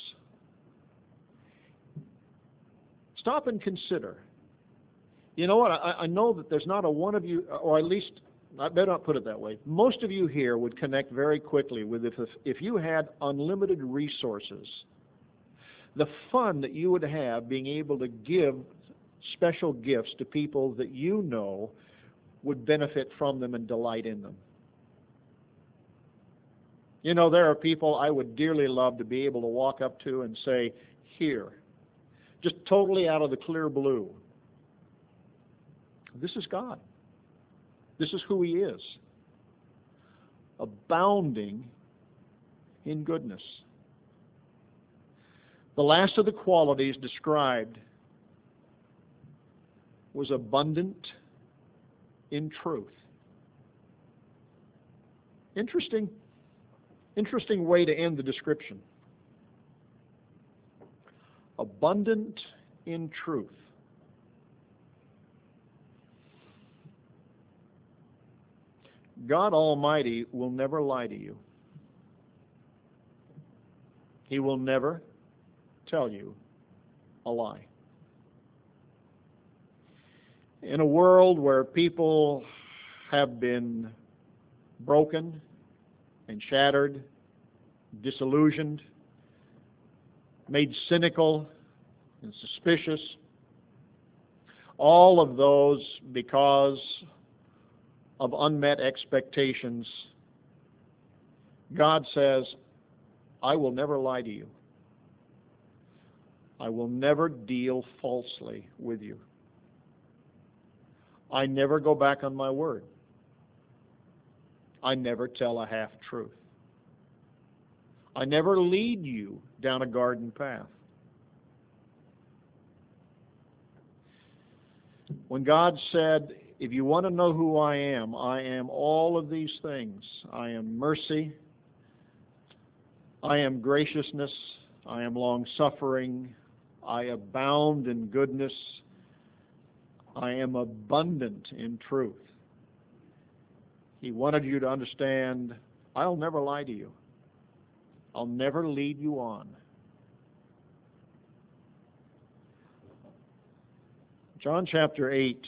Stop and consider. You know what? I know that there's not a one of you, or at least, I better not put it that way. Most of you here would connect very quickly with if you had unlimited resources, the fun that you would have being able to give special gifts to people that you know would benefit from them and delight in them. You know, there are people I would dearly love to be able to walk up to and say, here, just totally out of the clear blue. This is God. This is who He is. Abounding in goodness. The last of the qualities described was abundant in truth. Interesting way to end the description. Abundant in truth. God Almighty will never lie to you. He will never tell you a lie. In a world where people have been broken and shattered, disillusioned, made cynical and suspicious, all of those because of unmet expectations, God says, I will never lie to you. I will never deal falsely with you. I never go back on my word. I never tell a half-truth. I never lead you down a garden path. When God said, if you want to know who I am all of these things. I am mercy. I am graciousness. I am long-suffering. I abound in goodness. I am abundant in truth. He wanted you to understand, I'll never lie to you. I'll never lead you on. John chapter 8.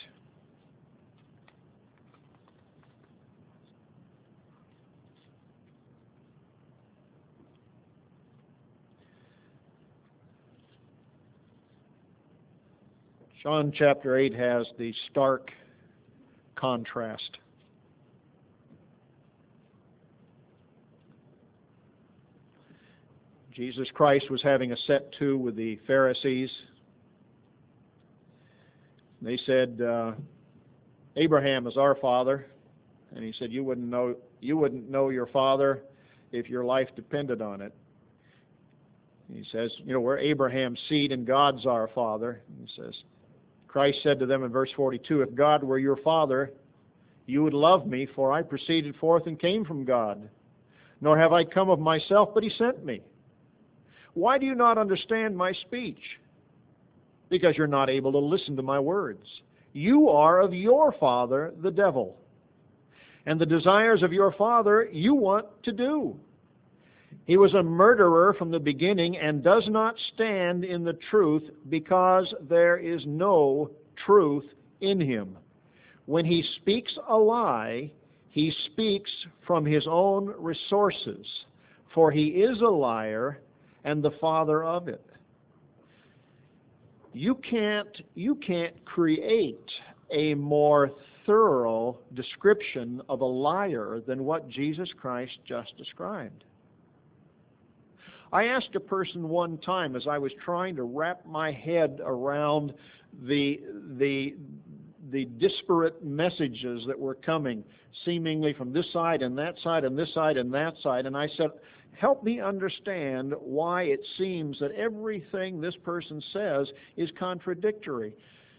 John chapter 8 has the stark contrast. Jesus Christ was having a set to with the Pharisees. They said, Abraham is our father. And he said, you wouldn't know your father if your life depended on it. He says, we're Abraham's seed and God's our father. He says, Christ said to them in verse 42, if God were your father, you would love me, for I proceeded forth and came from God. Nor have I come of myself, but He sent me. Why do you not understand my speech? Because you're not able to listen to my words. You are of your father, the devil, and the desires of your father you want to do. He was a murderer from the beginning and does not stand in the truth because there is no truth in him. When he speaks a lie, he speaks from his own resources, for he is a liar and the father of it. You can't create a more thorough description of a liar than what Jesus Christ just described. I asked a person one time as I was trying to wrap my head around the disparate messages that were coming seemingly from this side and that side and this side and that side, and I said, help me understand why it seems that everything this person says is contradictory.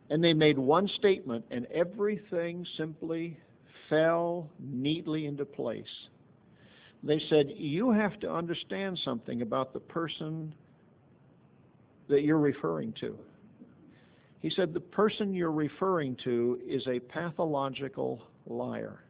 And they made one statement, and everything simply fell neatly into place. They said, you have to understand something about the person that you're referring to. He said, the person you're referring to is a pathological liar.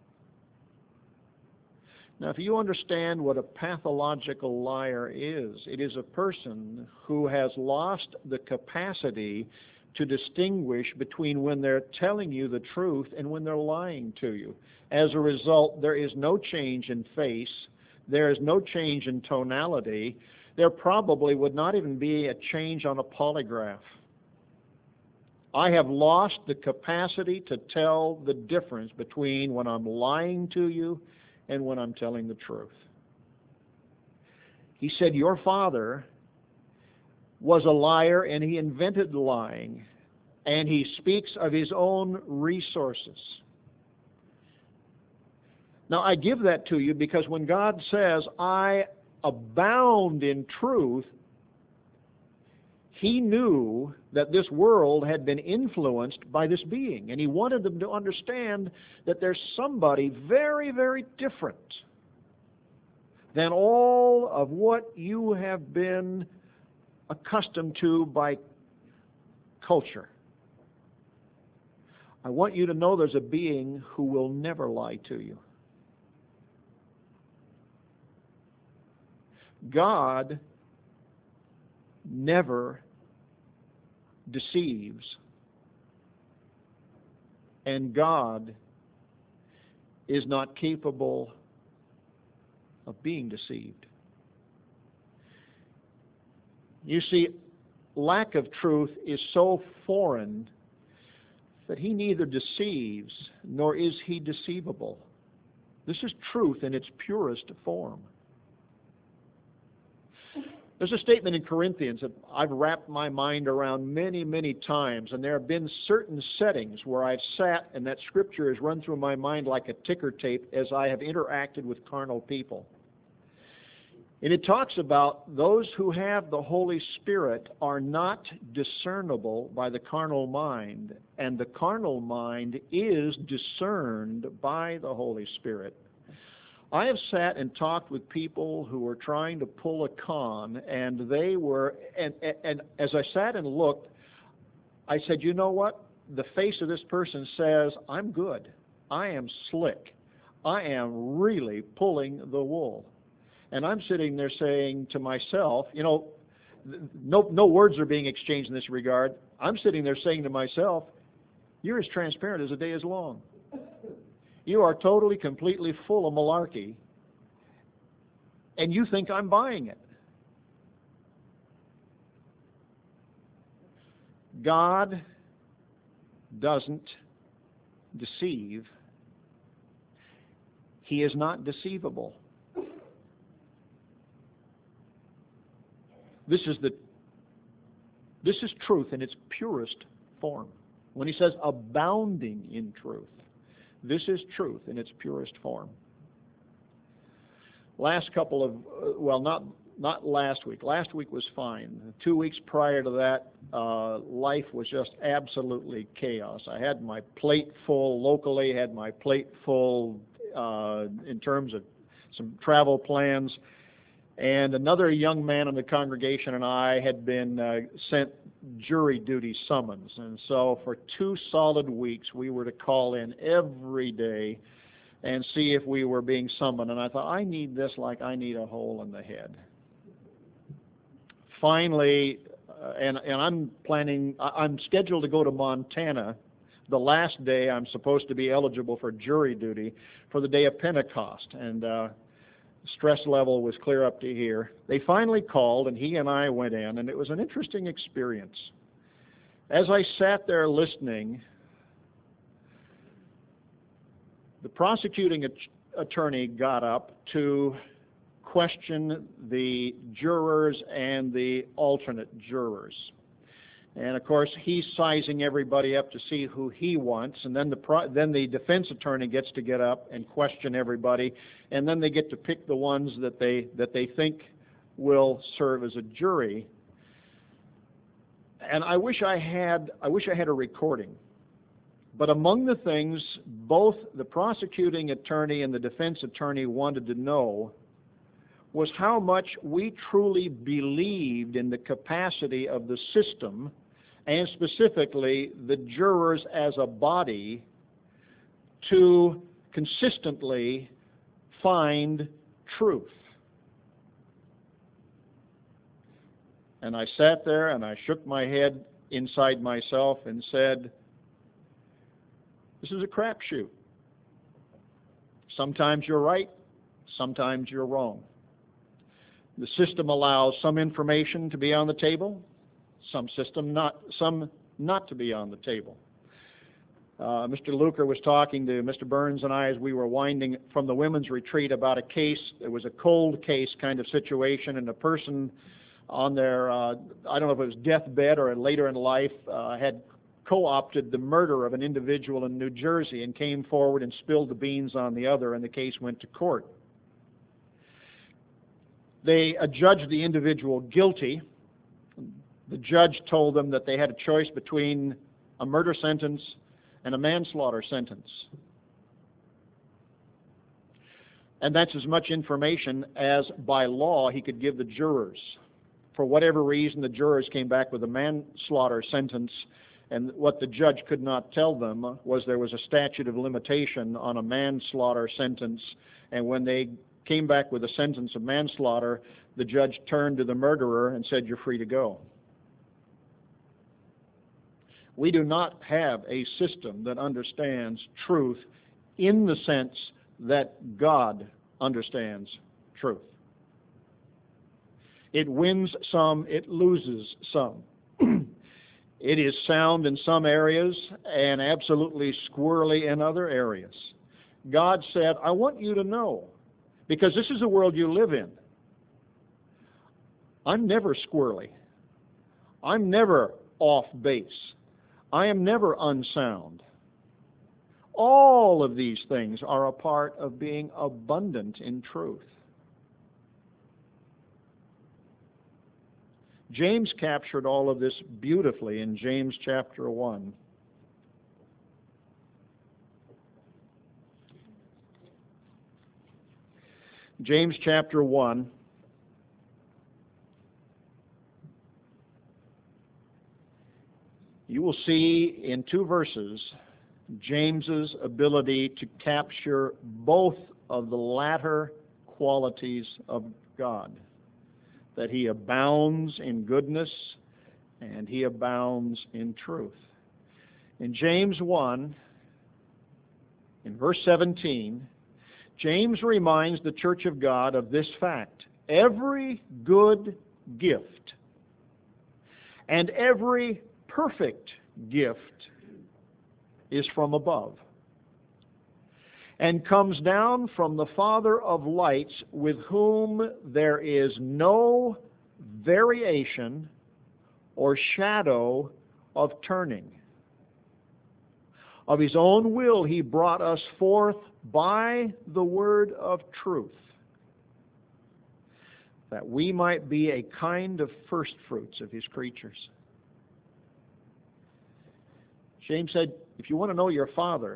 Now, if you understand what a pathological liar is, it is a person who has lost the capacity to distinguish between when they're telling you the truth and when they're lying to you. As a result, there is no change in face. There is no change in tonality. There probably would not even be a change on a polygraph. I have lost the capacity to tell the difference between when I'm lying to you and when I'm telling the truth. He said, your father was a liar, and he invented lying, and he speaks of his own resources. Now, I give that to you because when God says, I abound in truth, he knew that this world had been influenced by this being, and he wanted them to understand that there's somebody very, very different than all of what you have been accustomed to by culture. I want you to know there's a being who will never lie to you. God never deceives, and God is not capable of being deceived. You see, lack of truth is so foreign that he neither deceives nor is he deceivable. This is truth in its purest form. There's a statement in Corinthians that I've wrapped my mind around many, many times, and there have been certain settings where I've sat and that scripture has run through my mind like a ticker tape as I have interacted with carnal people. And it talks about those who have the Holy Spirit are not discernible by the carnal mind, and the carnal mind is discerned by the Holy Spirit. I have sat and talked with people who were trying to pull a con, and they were, and as I sat and looked, I said, you know what? The face of this person says, I'm good. I am slick. I am really pulling the wool. And I'm sitting there saying to myself, you know, no words are being exchanged in this regard. I'm sitting there saying to myself, you're as transparent as the day is long. You are totally, completely full of malarkey, and you think I'm buying it. God doesn't deceive. He is not deceivable. This is truth in its purest form. When he says abounding in truth, this is truth in its purest form. Last couple of, well, not last week. Last week was fine. 2 weeks prior to that, life was just absolutely chaos. I had my plate full locally, had my plate full in terms of some travel plans. And another young man in the congregation and I had been sent jury duty summons. And so for 2 solid weeks, we were to call in every day and see if we were being summoned. And I thought, I need this like I need a hole in the head. Finally, and I'm scheduled to go to Montana the last day I'm supposed to be eligible for jury duty for the day of Pentecost. And stress level was clear up to here. They finally called, and he and I went in, and it was an interesting experience. As I sat there listening, the prosecuting attorney got up to question the jurors and the alternate jurors. And of course, he's sizing everybody up to see who he wants, and then the defense attorney gets to get up and question everybody, and then they get to pick the ones that they think will serve as a jury. And I wish I had a recording. But among the things both the prosecuting attorney and the defense attorney wanted to know was how much we truly believed in the capacity of the system, and specifically the jurors as a body, to consistently find truth. And I sat there and I shook my head inside myself and said, this is a crapshoot. Sometimes you're right, sometimes you're wrong. The system allows some information to be on the table, some not to be on the table. Mr. Luker was talking to Mr. Burns and I as we were winding from the women's retreat about a case. It was a cold case kind of situation, and a person on their, I don't know if it was deathbed or later in life, had co-opted the murder of an individual in New Jersey and came forward and spilled the beans on the other, and the case went to court. They adjudged the individual guilty. The judge told them that they had a choice between a murder sentence and a manslaughter sentence. And that's as much information as by law he could give the jurors. For whatever reason, the jurors came back with a manslaughter sentence, and what the judge could not tell them was there was a statute of limitation on a manslaughter sentence, and when they came back with a sentence of manslaughter, the judge turned to the murderer and said, "You're free to go." We do not have a system that understands truth in the sense that God understands truth. It wins some, it loses some. It is sound in some areas and absolutely squirrely in other areas. God said, I want you to know, because this is the world you live in. I'm never squirrely. I'm never off base. I am never unsound. All of these things are a part of being abundant in truth. James captured all of this beautifully in James chapter 1. James chapter 1. You will see in 2 verses James's ability to capture both of the latter qualities of God, that he abounds in goodness and he abounds in truth. In James 1, in verse 17, James reminds the church of God of this fact: every good gift and every perfect gift is from above and comes down from the Father of lights, with whom there is no variation or shadow of turning. Of his own will he brought us forth by the word of truth, that we might be a kind of first fruits of his creatures. James said, if you want to know your Father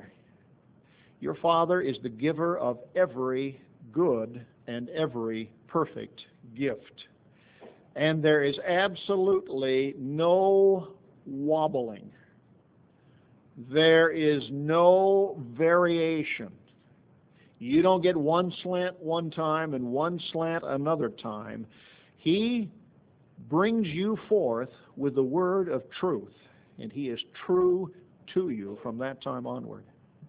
is the giver of every good and every perfect gift. And there is absolutely no wobbling. There is no variation. You don't get one slant one time and one slant another time. He brings you forth with the word of truth, and he is true to you from that time onward.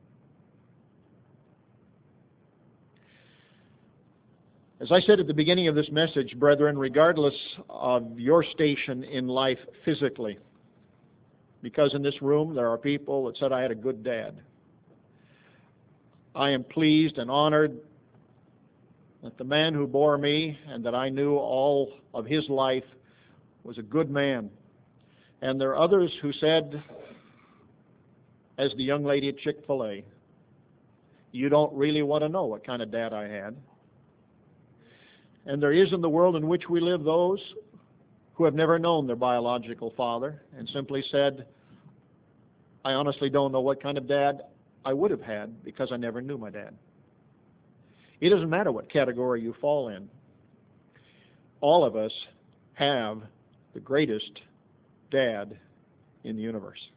As I said at the beginning of this message, brethren, regardless of your station in life physically, because in this room there are people that said I had a good dad, I am pleased and honored that the man who bore me and that I knew all of his life was a good man. And there are others who said, as the young lady at Chick-fil-A, you don't really want to know what kind of dad I had. And there is in the world in which we live those who have never known their biological father and simply said, I honestly don't know what kind of dad I would have had because I never knew my dad. It doesn't matter what category you fall in. All of us have the greatest dad in the universe.